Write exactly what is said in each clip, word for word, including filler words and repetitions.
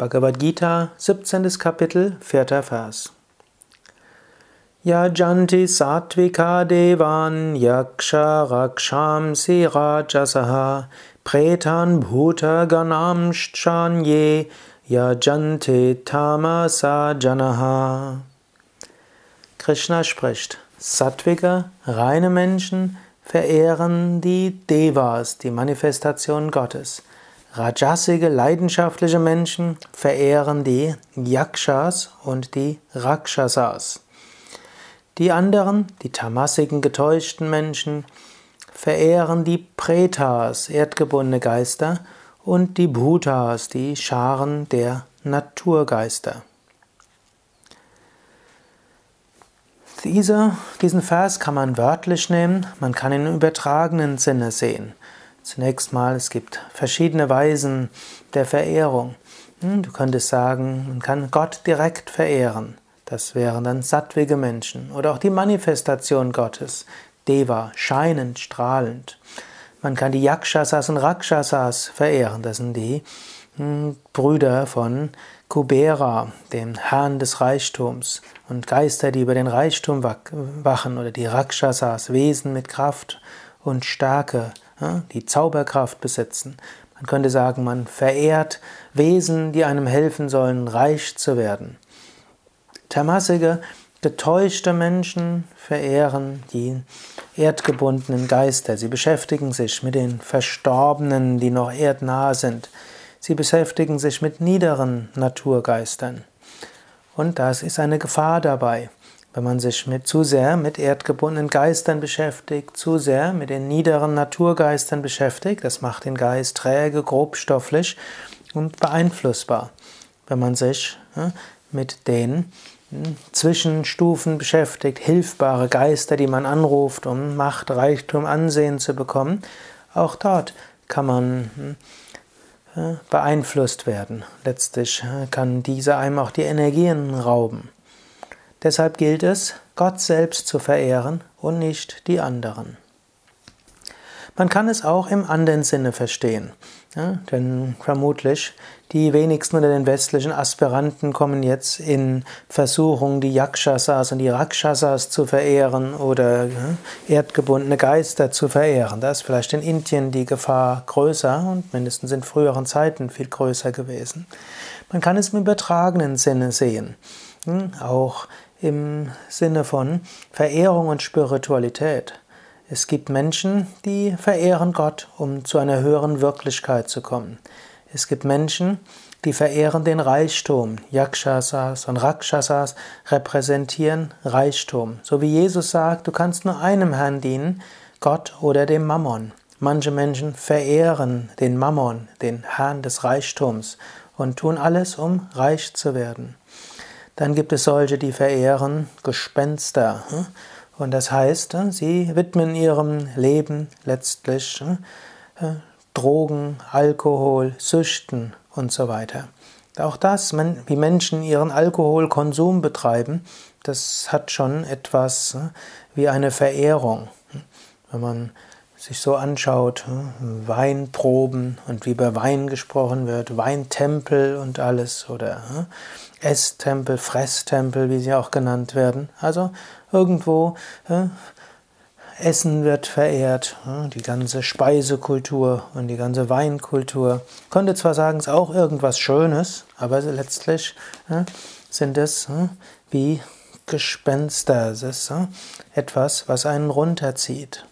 Bhagavad Gita, siebzehntes Kapitel, vierter Vers. Yajanti sattvika devan yaksha rakshamsi rajasaha pretan bhuta ganamshchanye yajanti tamasa janaha. Krishna spricht: Sattvige, reine Menschen verehren die Devas, die Manifestation Gottes. Rajasige, leidenschaftliche Menschen verehren die Yakshas und die Rakshasas. Die anderen, die tamasigen, getäuschten Menschen, verehren die Pretas, erdgebundene Geister, und die Bhutas, die Scharen der Naturgeister. Diese, diesen Vers kann man wörtlich nehmen, man kann ihn im übertragenen Sinne sehen. Zunächst mal, es gibt verschiedene Weisen der Verehrung. Du könntest sagen, man kann Gott direkt verehren. Das wären dann sattwige Menschen. Oder auch die Manifestation Gottes, Deva, scheinend, strahlend. Man kann die Yakshasas und Rakshasas verehren. Das sind die Brüder von Kubera, dem Herrn des Reichtums. Und Geister, die über den Reichtum wachen. Oder die Rakshasas, Wesen mit Kraft und Stärke, die Zauberkraft besitzen. Man könnte sagen, man verehrt Wesen, die einem helfen sollen, reich zu werden. Tamasige, getäuschte Menschen verehren die erdgebundenen Geister. Sie beschäftigen sich mit den Verstorbenen, die noch erdnah sind. Sie beschäftigen sich mit niederen Naturgeistern. Und das ist eine Gefahr dabei. Wenn man sich mit, zu sehr mit erdgebundenen Geistern beschäftigt, zu sehr mit den niederen Naturgeistern beschäftigt, das macht den Geist träge, grobstofflich und beeinflussbar. Wenn man sich ja, mit den hm, Zwischenstufen beschäftigt, hilfbare Geister, die man anruft, um Macht, Reichtum, Ansehen zu bekommen, auch dort kann man hm, ja, beeinflusst werden. Letztlich ja, kann diese einem auch die Energien rauben. Deshalb gilt es, Gott selbst zu verehren und nicht die anderen. Man kann es auch im anderen Sinne verstehen, ja, denn vermutlich die wenigsten unter den westlichen Aspiranten kommen jetzt in Versuchung, die Yakshasas und die Rakshasas zu verehren oder ja, erdgebundene Geister zu verehren. Da ist vielleicht in Indien die Gefahr größer und mindestens in früheren Zeiten viel größer gewesen. Man kann es im übertragenen Sinne sehen, auch im Sinne von Verehrung und Spiritualität. Es gibt Menschen, die verehren Gott, um zu einer höheren Wirklichkeit zu kommen. Es gibt Menschen, die verehren den Reichtum. Yakshasas und Rakshasas repräsentieren Reichtum. So wie Jesus sagt, du kannst nur einem Herrn dienen, Gott oder dem Mammon. Manche Menschen verehren den Mammon, den Herrn des Reichtums, und tun alles, um reich zu werden. Dann gibt es solche, die verehren Gespenster. Und das heißt, sie widmen ihrem Leben letztlich Drogen, Alkohol, Süchten und so weiter. Auch das, wie Menschen ihren Alkoholkonsum betreiben, das hat schon etwas wie eine Verehrung. Wenn man sich so anschaut, Weinproben und wie über Wein gesprochen wird, Weintempel und alles oder Esstempel, Fresstempel, wie sie auch genannt werden. Also irgendwo äh, Essen wird verehrt, äh, die ganze Speisekultur und die ganze Weinkultur. Ich könnte zwar sagen, es ist auch irgendwas Schönes, aber letztlich äh, sind es äh, wie Gespenster. Es ist äh, etwas, was einen runterzieht.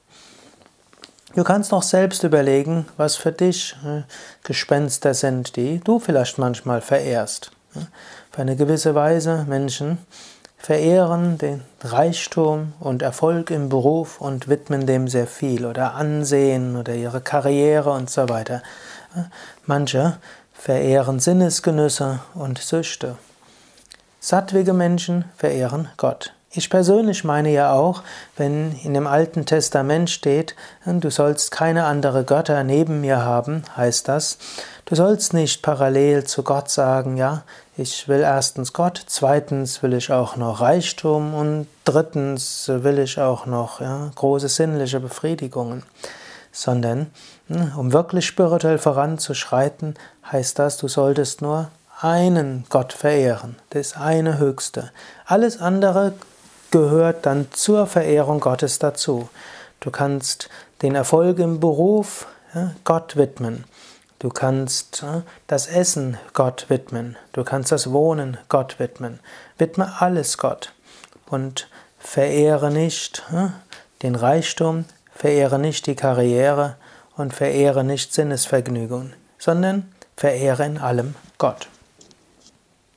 Du kannst noch selbst überlegen, was für dich äh, Gespenster sind, die du vielleicht manchmal verehrst. Auf eine gewisse Weise Menschen verehren den Reichtum und Erfolg im Beruf und widmen dem sehr viel oder Ansehen oder ihre Karriere und so weiter. Manche verehren Sinnesgenüsse und Süchte. Sattwige Menschen verehren Gott. Ich persönlich meine ja auch, wenn in dem Alten Testament steht, du sollst keine andere Götter neben mir haben, heißt das, du sollst nicht parallel zu Gott sagen, ja, ich will erstens Gott, zweitens will ich auch noch Reichtum und drittens will ich auch noch ja, große sinnliche Befriedigungen. Sondern, um wirklich spirituell voranzuschreiten, heißt das, du solltest nur einen Gott verehren, das eine Höchste. Alles andere gehört dann zur Verehrung Gottes dazu. Du kannst den Erfolg im Beruf, ja, Gott widmen. Du kannst ja, das Essen Gott widmen. Du kannst das Wohnen Gott widmen. Widme alles Gott. Und verehre nicht ja, den Reichtum, verehre nicht die Karriere und verehre nicht Sinnesvergnügungen, sondern verehre in allem Gott.